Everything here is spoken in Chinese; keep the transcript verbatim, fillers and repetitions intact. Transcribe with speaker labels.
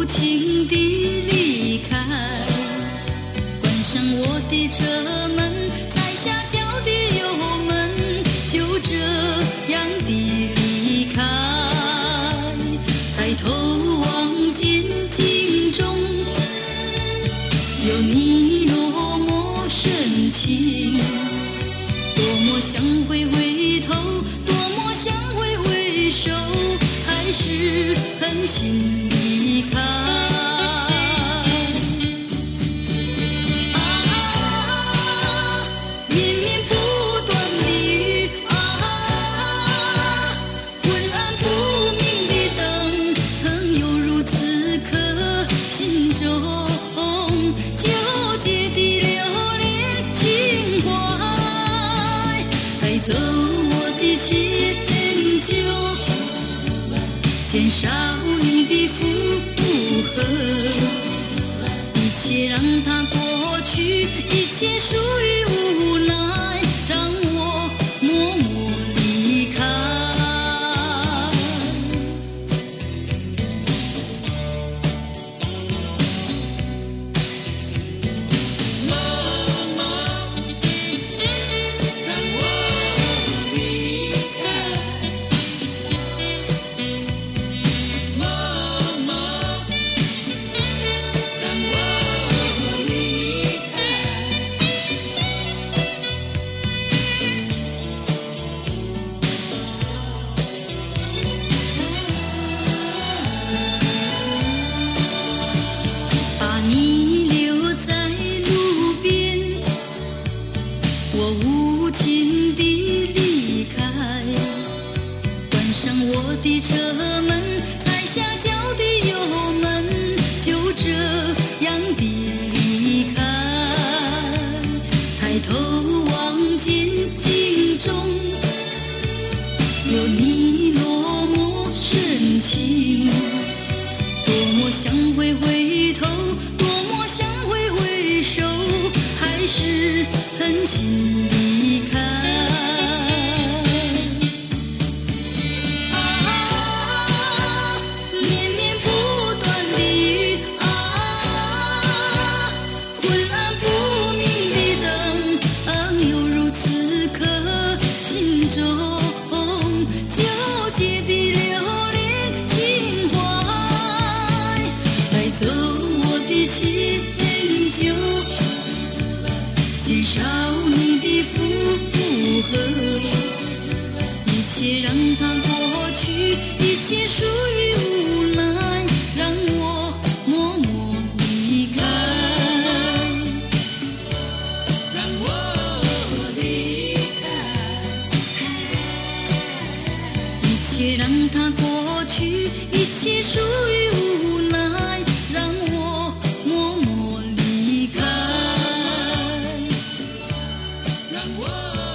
Speaker 1: 情地离开，关上我的车门，踩下脚的油门，就这样地离开。抬头望见镜中有你落寞深情，多么想回回头，多么想回回首，还是狠心离开。啊，绵绵不断的雨啊，昏暗不明的灯，朋友如此刻心中，纠结的留恋情怀，带走我的迁就，减少你的负荷，一切让它过去，一切属于无奈，让我默默离开。妈妈，让我离开。妈妈，让我离开。把你留在路边，我无情地离开，关上我的车门，踩下脚的油门，就这样地离开。抬头望见镜中有你落寞深情，多么想回回头，多么想回回首，还是狠心离开。啊，绵绵不断的雨啊，昏暗不明的灯，朋友如此刻心中，纠结的留恋情怀，带走我的迁就，减少你的负荷，一切让它过去，一切属于无奈，让我默默离开。让我离开，一切让它过去，一切属于无奈，让我默默离开。让我